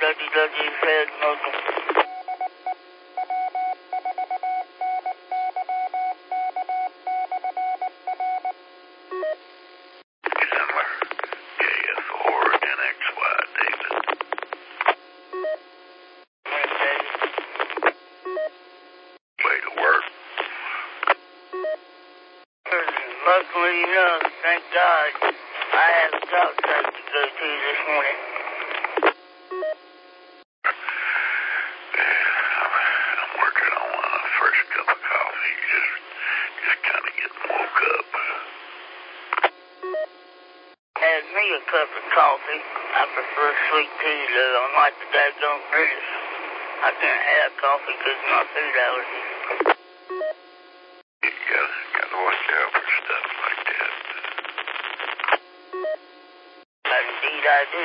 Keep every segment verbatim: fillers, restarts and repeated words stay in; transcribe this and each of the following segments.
W W said Mokum. Chandler, K F four N X Y, David. Way to work. Luckily enough, thank God, I have a job site to go to this morning. I'm working on a first cup of coffee, just, just kind of getting woke up. Had me a cup of coffee. I prefer sweet tea, though. I'm like the daggone British. I can't have coffee because of my food allergies. You gotta, gotta watch out for stuff like that. Indeed I do.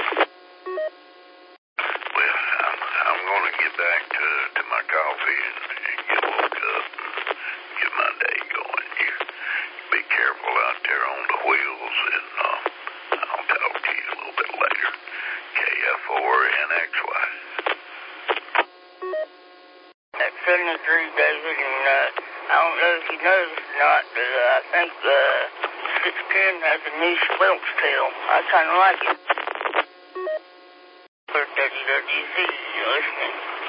Well, I'm, I'm gonna get back to, to my coffee and, and get woke up and get my day going. You be careful out there on the wheels, and uh, I'll talk to you a little bit later. K F four N X Y. At seventy-three, David, and uh, I don't know if you noticed or not, but uh, I think uh, six ten has a new squelch tail. I kind of like it. For W W C, you listening?